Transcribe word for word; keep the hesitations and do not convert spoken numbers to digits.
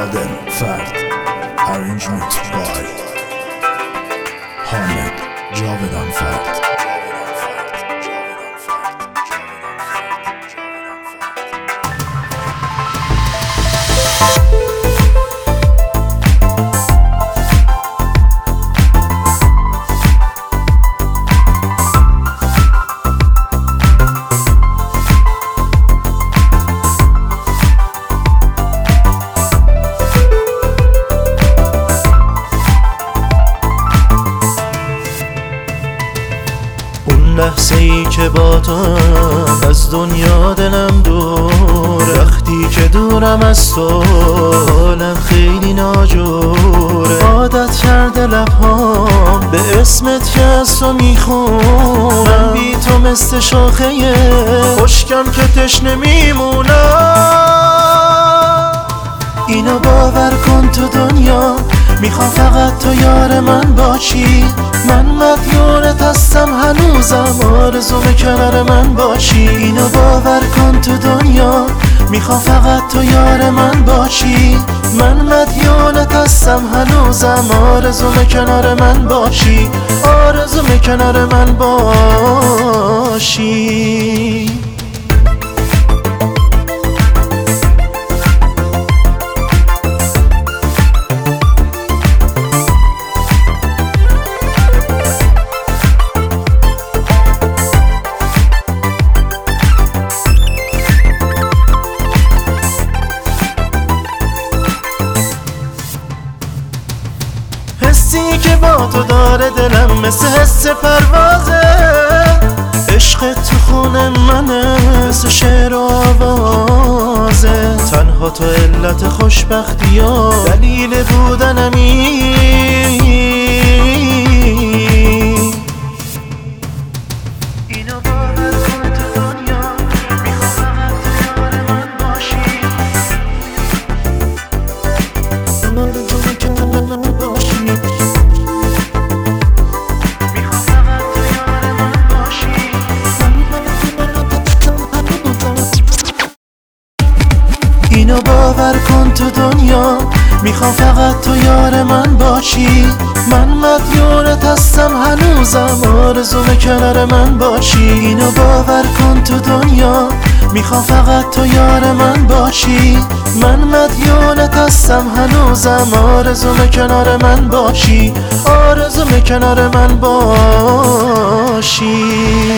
قادر فرد. Arrangement by حامد جاودان فرد. لحظه ای که با تو از دنیا دلم دور، وقتی که دورم از تو حالم خیلی ناجوره. عادت کرده لبهام به اسمت که از تو میخونم، من بی تو مثل شاخه خشکم که تشنه میمونم. اینو باور کن تو دنیا میخوام فقط تو یار من باشی، من مدیونت هستم هنوزم آرزوم کنار من باشی. اینو باور کن تو دنیا میخوام فقط تو یار من باشی، من مدیونت هستم هنوزم آرزوم کنار من باشی، آرزوم کنار من باشی. حسی که با تو داره دلم مثل حس پروازه، عشق تو خون منه مثل شعر و آوازه. تنها تو علت خوشبختی و دلیل بودنمی، اینو باور کن تو دنیا میخوام فقط تو یار من باشی، آرزوم کنار من باشی. اینو باور کن تو دنیا میخوام فقط تو یار من باشی، من مدیونت هستم هنوزم آرزوم کنار من باشی. اینو باور کن تو دنیا میخوام فقط تو یار من باشی، من مدیونت هستم هنوزم آرزوم کنار من باشی، آرزوم کنار من باشی.